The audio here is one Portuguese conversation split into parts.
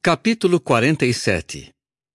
Capítulo 47.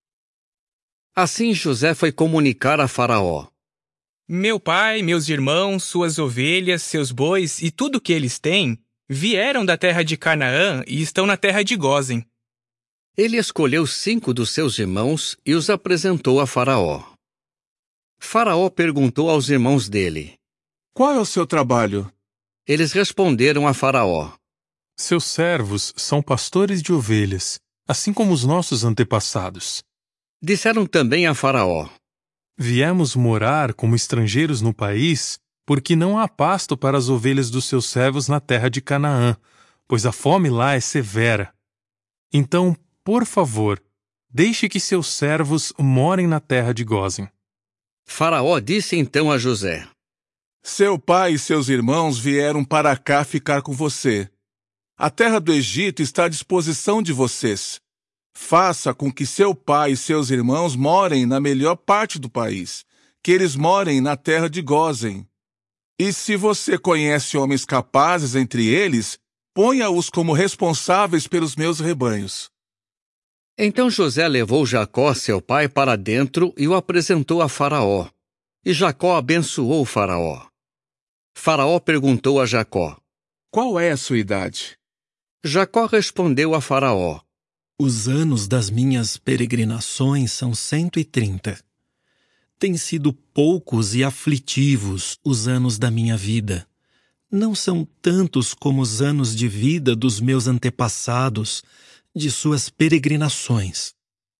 Assim José foi comunicar a Faraó: Meu pai, meus irmãos, suas ovelhas, seus bois e tudo que eles têm vieram da terra de Canaã e estão na terra de Gósen. Ele escolheu 5 dos seus irmãos e os apresentou a Faraó. Faraó perguntou aos irmãos dele: Qual é o seu trabalho? Eles responderam a Faraó: Seus servos são pastores de ovelhas, assim como os nossos antepassados. Disseram também a Faraó: Viemos morar como estrangeiros no país, porque não há pasto para as ovelhas dos seus servos na terra de Canaã, pois a fome lá é severa. Então, por favor, deixe que seus servos morem na terra de Gósen. Faraó disse então a José: Seu pai e seus irmãos vieram para cá ficar com você. A terra do Egito está à disposição de vocês. Faça com que seu pai e seus irmãos morem na melhor parte do país, que eles morem na terra de Gósen. E se você conhece homens capazes entre eles, ponha-os como responsáveis pelos meus rebanhos. Então José levou Jacó, seu pai, para dentro e o apresentou a Faraó. E Jacó abençoou Faraó. Faraó perguntou a Jacó: Qual é a sua idade? Jacó respondeu a Faraó: Os anos das minhas peregrinações são 130. Têm sido poucos e aflitivos os anos da minha vida. Não são tantos como os anos de vida dos meus antepassados, de suas peregrinações.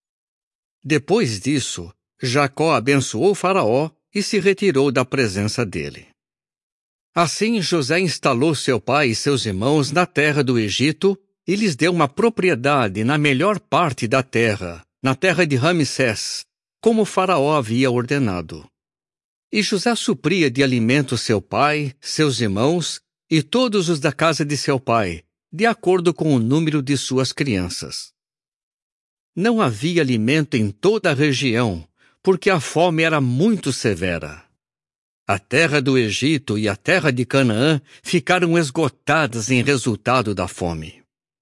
Depois disso, Jacó abençoou Faraó e se retirou da presença dele. Assim José instalou seu pai e seus irmãos na terra do Egito e lhes deu uma propriedade na melhor parte da terra, na terra de Ramsés, como Faraó havia ordenado. E José supria de alimento seu pai, seus irmãos e todos os da casa de seu pai, de acordo com o número de suas crianças. Não havia alimento em toda a região, porque a fome era muito severa. A terra do Egito e a terra de Canaã ficaram esgotadas em resultado da fome.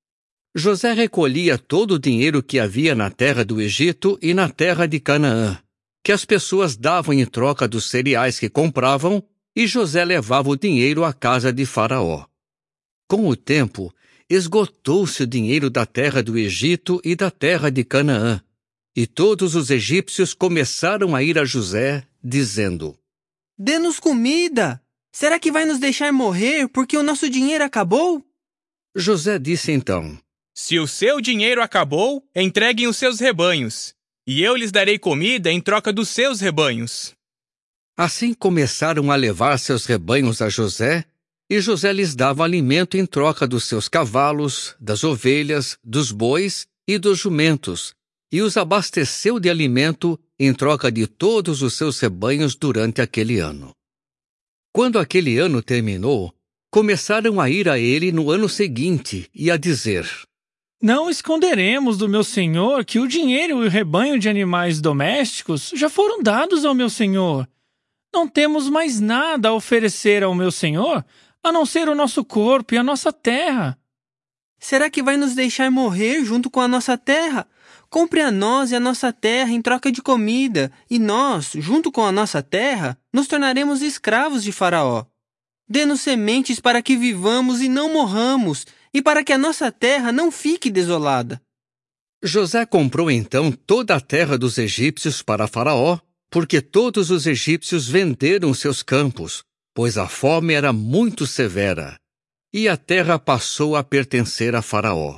José recolhia todo o dinheiro que havia na terra do Egito e na terra de Canaã, que as pessoas davam em troca dos cereais que compravam, e José levava o dinheiro à casa de Faraó. Com o tempo, esgotou-se o dinheiro da terra do Egito e da terra de Canaã, e todos os egípcios começaram a ir a José, dizendo: Dê-nos comida! Será que vai nos deixar morrer porque o nosso dinheiro acabou? José disse então: Se o seu dinheiro acabou, entreguem os seus rebanhos, e eu lhes darei comida em troca dos seus rebanhos. Assim começaram a levar seus rebanhos a José, e José lhes dava alimento em troca dos seus cavalos, das ovelhas, dos bois e dos jumentos, e os abasteceu de alimento em troca de todos os seus rebanhos durante aquele ano. Quando aquele ano terminou, começaram a ir a ele no ano seguinte e a dizer: Não esconderemos do meu senhor que o dinheiro e o rebanho de animais domésticos já foram dados ao meu senhor. Não temos mais nada a oferecer ao meu senhor, a não ser o nosso corpo e a nossa terra. Será que vai nos deixar morrer junto com a nossa terra? Compre a nós e a nossa terra em troca de comida, e nós, junto com a nossa terra, nos tornaremos escravos de Faraó. Dê-nos sementes para que vivamos e não morramos, e para que a nossa terra não fique desolada. José comprou então toda a terra dos egípcios para Faraó, porque todos os egípcios venderam seus campos, pois a fome era muito severa, e a terra passou a pertencer a Faraó.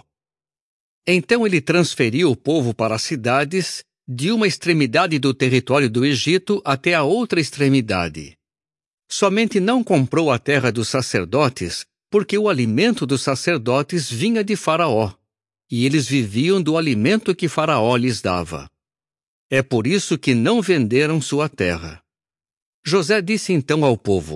Então ele transferiu o povo para as cidades, de uma extremidade do território do Egito até a outra extremidade. Somente não comprou a terra dos sacerdotes, porque o alimento dos sacerdotes vinha de Faraó, e eles viviam do alimento que Faraó lhes dava. É por isso que não venderam sua terra. José disse então ao povo: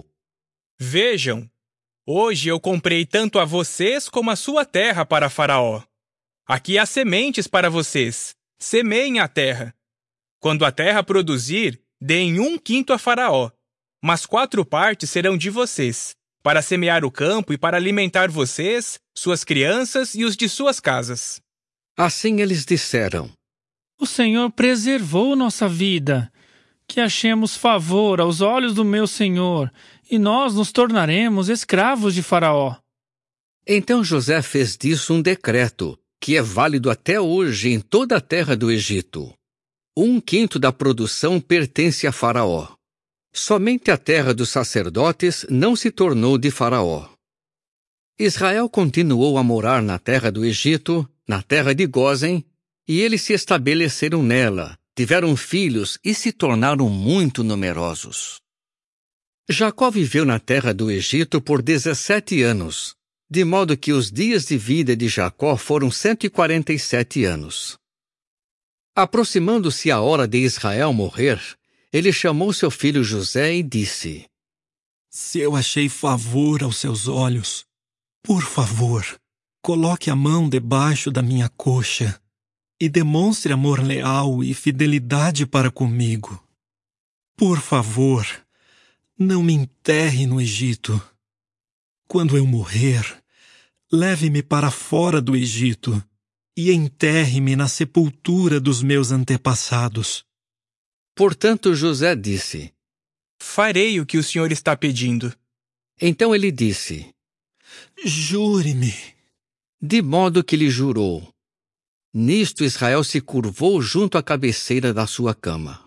Vejam, hoje eu comprei tanto a vocês como a sua terra para Faraó. Aqui há sementes para vocês. Semeiem a terra. Quando a terra produzir, deem 1/5 a Faraó, mas 4 partes serão de vocês, para semear o campo e para alimentar vocês, suas crianças e os de suas casas. Assim eles disseram: O Senhor preservou nossa vida. Que achemos favor aos olhos do meu senhor, e nós nos tornaremos escravos de Faraó. Então José fez disso um decreto, que é válido até hoje em toda a terra do Egito. 1/5 da produção pertence a Faraó. Somente a terra dos sacerdotes não se tornou de Faraó. Israel continuou a morar na terra do Egito, na terra de Gósen, e eles se estabeleceram nela, tiveram filhos e se tornaram muito numerosos. Jacó viveu na terra do Egito por 17 anos, de modo que os dias de vida de Jacó foram 147 anos. Aproximando-se a hora de Israel morrer, ele chamou seu filho José e disse: Se eu achei favor aos seus olhos, por favor, coloque a mão debaixo da minha coxa e demonstre amor leal e fidelidade para comigo. Por favor, não me enterre no Egito. Quando eu morrer, leve-me para fora do Egito e enterre-me na sepultura dos meus antepassados. Portanto, José disse: Farei o que o senhor está pedindo. Então ele disse: Jure-me. De modo que lhe jurou. Nisto Israel se curvou junto à cabeceira da sua cama.